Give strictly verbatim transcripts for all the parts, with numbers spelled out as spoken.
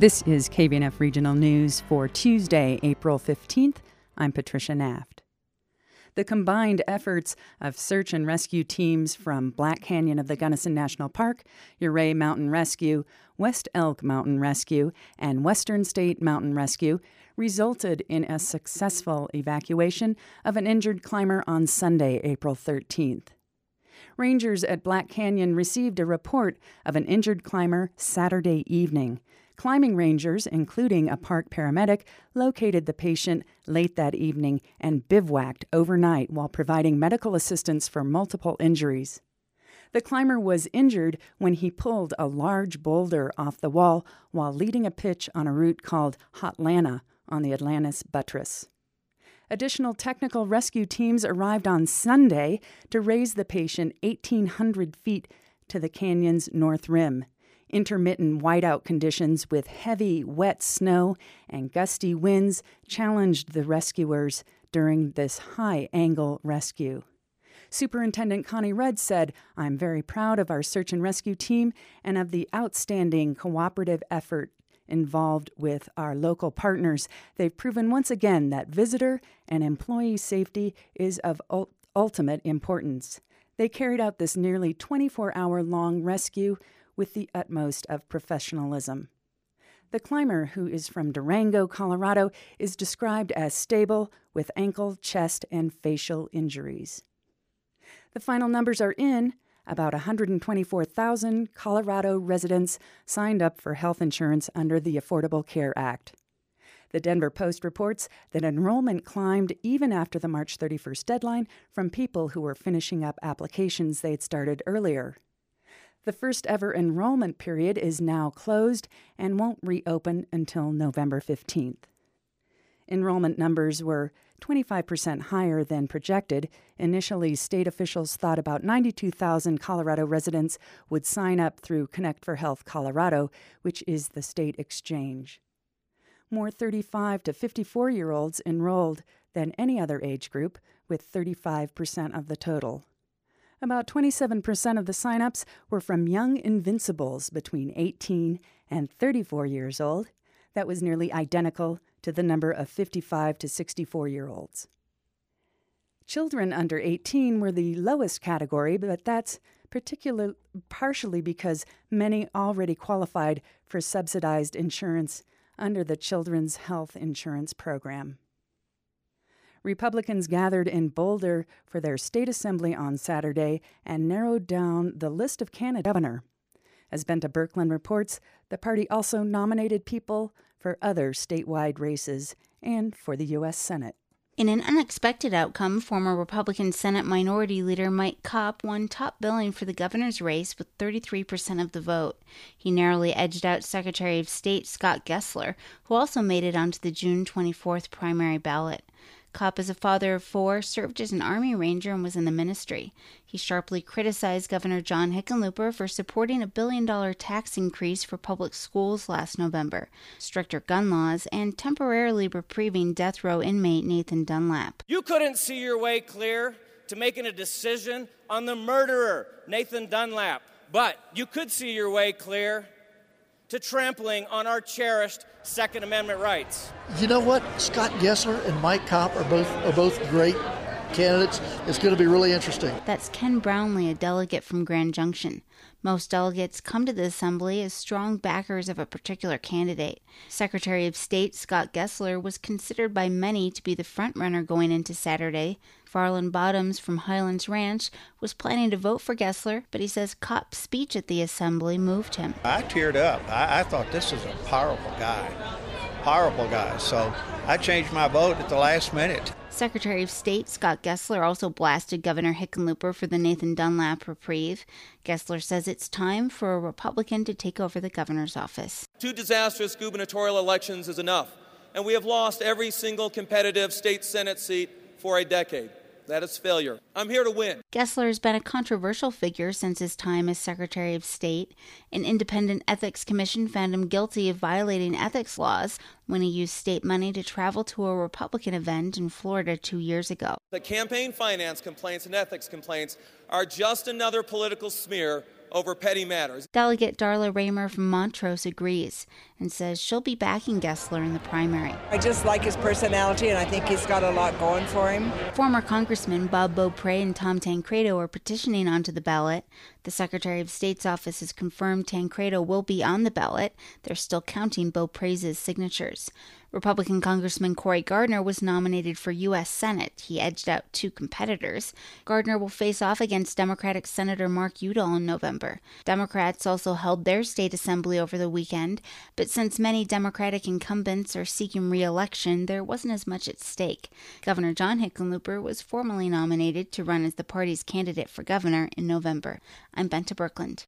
This is K B N F Regional News for Tuesday, April fifteenth. I'm Patricia Naft. The combined efforts of search and rescue teams from Black Canyon of the Gunnison National Park, Ouray Mountain Rescue, West Elk Mountain Rescue, and Western State Mountain Rescue resulted in a successful evacuation of an injured climber on Sunday, April thirteenth. Rangers at Black Canyon received a report of an injured climber Saturday evening. Climbing rangers, including a park paramedic, located the patient late that evening and bivouacked overnight while providing medical assistance for multiple injuries. The climber was injured when he pulled a large boulder off the wall while leading a pitch on a route called Hotlanta on the Atlantis Buttress. Additional technical rescue teams arrived on Sunday to raise the patient eighteen hundred feet to the canyon's north rim. Intermittent whiteout conditions with heavy, wet snow and gusty winds challenged the rescuers during this high-angle rescue. Superintendent Connie Rudd said, "I'm very proud of our search and rescue team and of the outstanding cooperative effort involved with our local partners. They've proven once again that visitor and employee safety is of ul- ultimate importance. They carried out this nearly twenty-four hour long rescue with the utmost of professionalism." The climber, who is from Durango, Colorado, is described as stable with ankle, chest, and facial injuries. The final numbers are in. About one hundred twenty-four thousand Colorado residents signed up for health insurance under the Affordable Care Act. The Denver Post reports that enrollment climbed even after the March thirty-first deadline from people who were finishing up applications they'd started earlier. The first ever enrollment period is now closed and won't reopen until November fifteenth. Enrollment numbers were twenty-five percent higher than projected. Initially, state officials thought about ninety-two thousand Colorado residents would sign up through Connect for Health Colorado, which is the state exchange. More thirty-five to fifty-four-year-olds enrolled than any other age group, with thirty-five percent of the total. About twenty-seven percent of the sign-ups were from young invincibles between eighteen and thirty-four years old. That was nearly identical to the number of fifty-five to sixty-four-year-olds. Children under eighteen were the lowest category, but that's particular, partially because many already qualified for subsidized insurance under the Children's Health Insurance Program. Republicans gathered in Boulder for their state assembly on Saturday and narrowed down the list of candidate governor. As Benta Birkeland reports, the party also nominated people for other statewide races and for the U S Senate. In an unexpected outcome, former Republican Senate Minority Leader Mike Kopp won top billing for the governor's race with thirty-three percent of the vote. He narrowly edged out Secretary of State Scott Gessler, who also made it onto the June twenty-fourth primary ballot. Kopp is a father of four, served as an Army Ranger, and was in the ministry. He sharply criticized Governor John Hickenlooper for supporting a billion-dollar tax increase for public schools last November, stricter gun laws, and temporarily reprieving death row inmate Nathan Dunlap. You couldn't see your way clear to making a decision on the murderer, Nathan Dunlap, but you could see your way clear to trampling on our cherished Second Amendment rights. You know what? Scott Gessler and Mike Kopp are both are both great candidates. It's going to be really interesting. That's Ken Brownlee, a delegate from Grand Junction. Most delegates come to the assembly as strong backers of a particular candidate. Secretary of State Scott Gessler was considered by many to be the frontrunner going into Saturday. Farland Bottoms from Highlands Ranch was planning to vote for Gessler, but he says Kopp's speech at the assembly moved him. I teared up. I, I thought this is a powerful guy. Powerful guy. So I changed my vote at the last minute. Secretary of State Scott Gessler also blasted Governor Hickenlooper for the Nathan Dunlap reprieve. Gessler says it's time for a Republican to take over the governor's office. Two disastrous gubernatorial elections is enough, and we have lost every single competitive state Senate seat for a decade. That is failure. I'm here to win. Gessler has been a controversial figure since his time as Secretary of State. An independent ethics commission found him guilty of violating ethics laws when he used state money to travel to a Republican event in Florida two years ago. The campaign finance complaints and ethics complaints are just another political smear over petty matters. Delegate Darla Raymer from Montrose agrees and says she'll be backing Gessler in the primary. I just like his personality, and I think he's got a lot going for him. Former Congressmen Bob Beaupre and Tom Tancredo are petitioning onto the ballot. The Secretary of State's office has confirmed Tancredo will be on the ballot. They're still counting Beaupre's signatures. Republican Congressman Cory Gardner was nominated for U S Senate. He edged out two competitors. Gardner will face off against Democratic Senator Mark Udall in November. Democrats also held their state assembly over the weekend, but since many Democratic incumbents are seeking re-election, there wasn't as much at stake. Governor John Hickenlooper was formally nominated to run as the party's candidate for governor in November. I'm Benta Birkeland.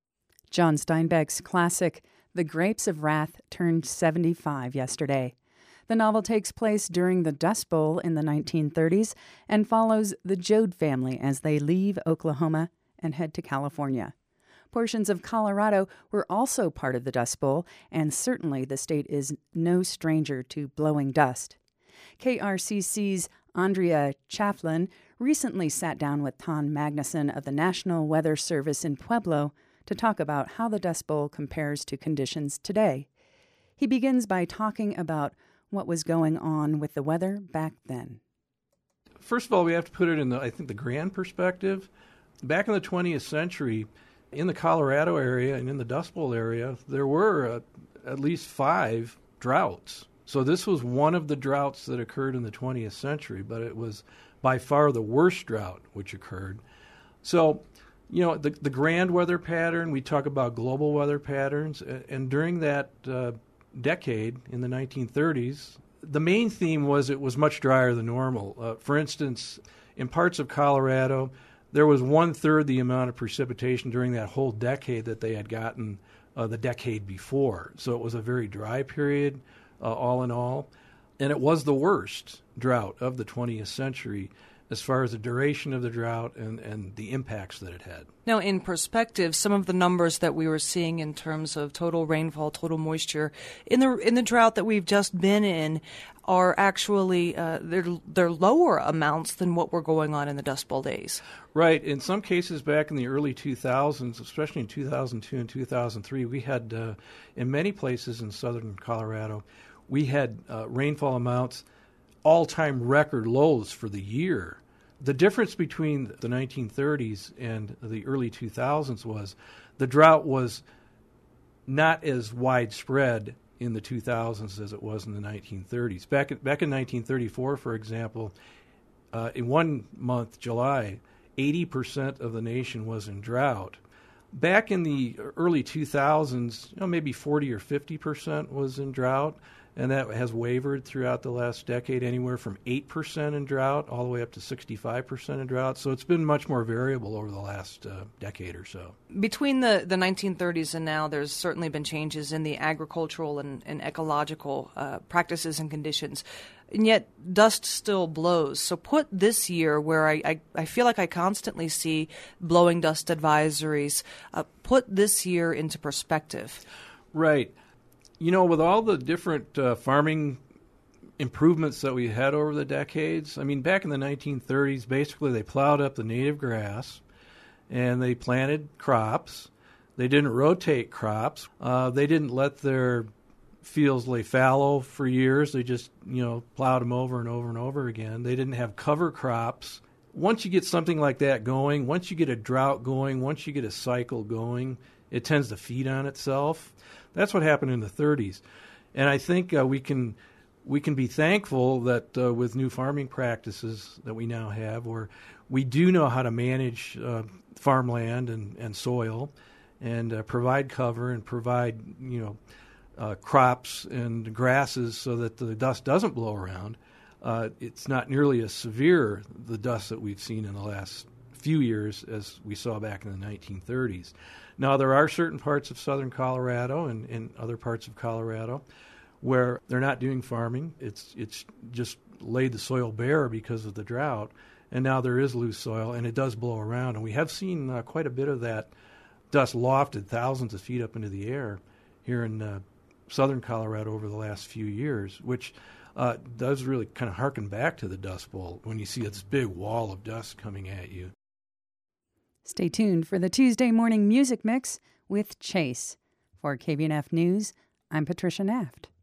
John Steinbeck's classic The Grapes of Wrath turned seventy-five yesterday. The novel takes place during the Dust Bowl in the nineteen thirties and follows the Joad family as they leave Oklahoma and head to California. Portions of Colorado were also part of the Dust Bowl, and certainly the state is no stranger to blowing dust. K R C C's Andrea Chafflin recently sat down with Ton Magnuson of the National Weather Service in Pueblo to talk about how the Dust Bowl compares to conditions today. He begins by talking about what was going on with the weather back then. First of all, we have to put it in the, I think, the grand perspective. Back in the twentieth century, in the Colorado area and in the Dust Bowl area, there were uh, at least five droughts. So this was one of the droughts that occurred in the twentieth century, but it was by far the worst drought which occurred. So, you know, the, the grand weather pattern, we talk about global weather patterns, and during that uh, decade in the nineteen thirties, the main theme was it was much drier than normal. Uh, for instance, in parts of Colorado, there was one-third the amount of precipitation during that whole decade that they had gotten uh, the decade before. So it was a very dry period, uh, all in all. And it was the worst drought of the twentieth century as far as the duration of the drought and, and the impacts that it had. Now, in perspective, some of the numbers that we were seeing in terms of total rainfall, total moisture, in the in the drought that we've just been in are actually, uh, they're, they're lower amounts than what were going on in the Dust Bowl days. Right. In some cases back in the early two thousands, especially in two thousand two and two thousand three, we had, uh, in many places in southern Colorado, we had uh, rainfall amounts all-time record lows for the year. The difference between the nineteen thirties and the early two thousands was the drought was not as widespread in the two thousands as it was in the nineteen thirties. Back in, back in nineteen thirty-four, for example, uh, in one month, July, eighty percent of the nation was in drought. Back in the early two thousands, you know, maybe forty or fifty percent was in drought. And that has wavered throughout the last decade, anywhere from eight percent in drought all the way up to sixty-five percent in drought. So it's been much more variable over the last uh, decade or so. Between the, the nineteen thirties and now, there's certainly been changes in the agricultural and, and ecological uh, practices and conditions. And yet dust still blows. So put this year, where I, I, I feel like I constantly see blowing dust advisories, uh, put this year into perspective. Right. You know, with all the different uh, farming improvements that we had over the decades, I mean, back in the nineteen thirties, basically they plowed up the native grass and they planted crops. They didn't rotate crops. Uh, they didn't let their fields lay fallow for years. They just, you know, plowed them over and over and over again. They didn't have cover crops. Once you get something like that going, once you get a drought going, once you get a cycle going, it tends to feed on itself. That's what happened in the thirties. And I think uh, we can we can be thankful that uh, with new farming practices that we now have, where we do know how to manage uh, farmland and, and soil and uh, provide cover and provide, you know, uh, crops and grasses so that the dust doesn't blow around. Uh, it's not nearly as severe, the dust that we've seen in the last few years, as we saw back in the nineteen thirties. Now, there are certain parts of southern Colorado and, and other parts of Colorado where they're not doing farming. It's it's just laid the soil bare because of the drought, and now there is loose soil, and it does blow around. And we have seen uh, quite a bit of that dust lofted thousands of feet up into the air here in uh, southern Colorado over the last few years, which uh, does really kind of harken back to the Dust Bowl when you see this big wall of dust coming at you. Stay tuned for the Tuesday morning music mix with Chase. For K B N F News, I'm Patricia Naft.